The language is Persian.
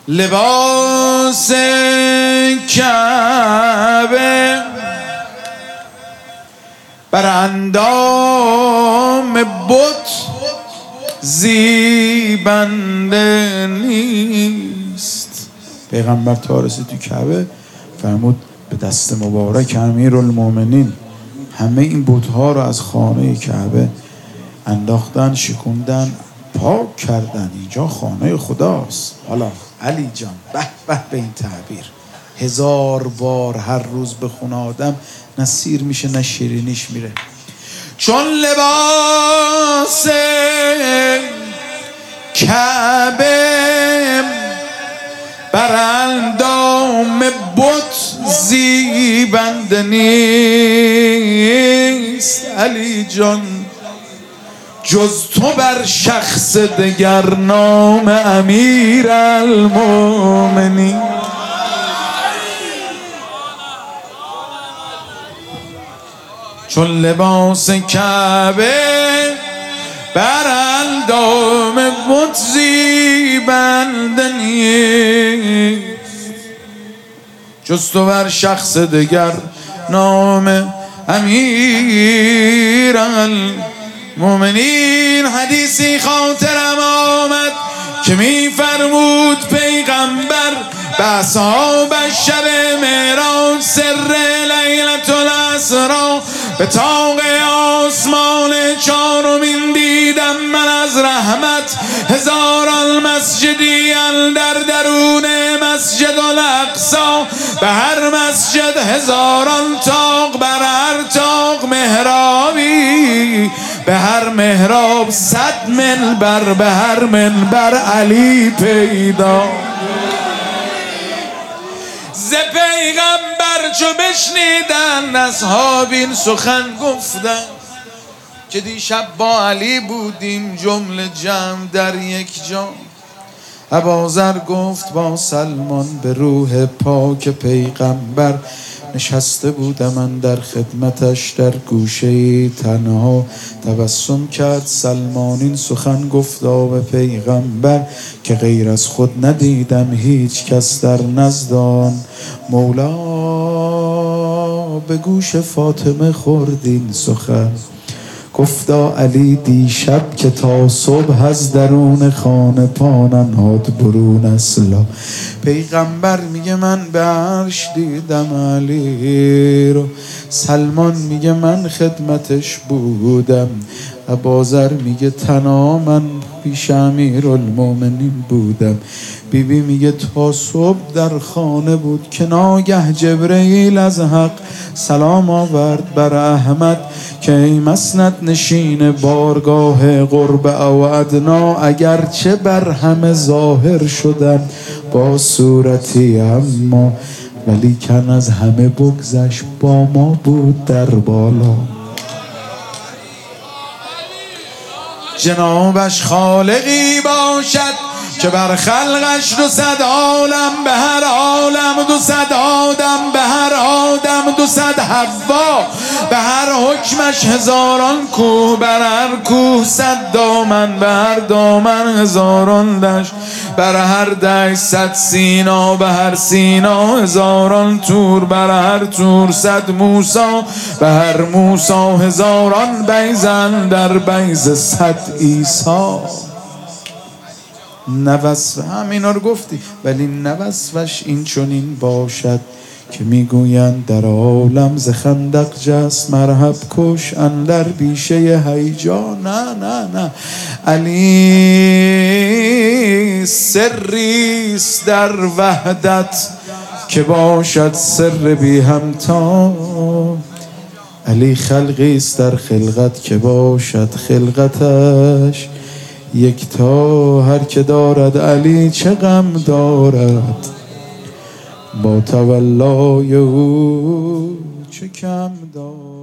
لباس کعبه بر اندام بت زیبنده نیست. پیغمبر تا رسید تو کعبه فرمود به دست مبارک امیرالمومنین همه این بت‌ها رو از خانه کعبه انداختن، شکوندن، پاک کردن. اینجا خانه خداست. حالا علی جان به به به این تعبیر 1000 بار هر روز به خونه آدم نه سیر میشه نه شیرینیش میره. چون لباس کعبه بر اندام بت زیبنده نیست. علی جان جز تو بر شخص دگر نام امیرالمومنین. چون لباس کعبه بر اندام بت زیبنده نیست، جز تو بر شخص دگر نام امیرالمومنین. حدیثی خاطرم آمد که می فرمود پیغمبر به اصحابش شب معراج سر لیلة الاسری به طاق آسمان چهارمین دیدم من از رحمت هزاران مسجدی در درون مسجد الاقصی، به هر مسجد هزاران طاق، بر هر طاق محرابی، به هر محراب 100 منبر، به هر منبر علی پیدا. ز پیغمبر چو بشنیدن اصحاب این سخن گفتن که دیشب با علی بودیم جمله جمع در یک جا. ابوذر گفت با سلمان به روح پاک پیغمبر نشسته بودم من در خدمتش در گوشه‌ای تنها. تبسم کرد سلمان این سخن گفتا به پیغمبر که غیر از خود ندیدم هیچ کس در نزدان. مولا به گوش فاطمه خورد این سخن گفتا علی دیشب که تا صبح از درون خانه پا ننهاد برون اصلا. پیغمبر میگه من به عرش دیدم علی رو، سلمان میگه من خدمتش بودم، ابوذر میگه تنها من پیش امیرالمومنین بودم. بیبی میگه تا صبح در خانه بود که ناگه جبرئیل از حق سلام آورد بر احمد که ای مسند نشین بارگاه قرب او ادنا، اگرچه بر همه ظاهر شدن با صورتی اما ولیکن از همه بگذشت با ما بود در بالا. جنابش خالقی باشد که بر خلقش 200 عالم، به هر عالم 200 آدم، به هر آدم 200 حوا، به هر حکمش هزاران کوه، بر هر کوه 100 دامن، به هر دامن هزاران دشت، بر هر دشت 100 سینا، به هر سینا هزاران تور، بر هر تور 100 موسی، به هر موسی هزاران بیض، در بیض 100 عیسی. نوصف همینا رو گفتی ولی نوصفش این چنین باشد که میگویند در عالم ز خندق جست مرحب کش اندر بیشه هیجا. نه نه نه، علی سریست در وحدت که باشد سر بی همتا، علی خلقیست در خلقت که باشد خلقتش یکتا. هر که دارد علی چه غم دارد، با تولای او چه کم دارد.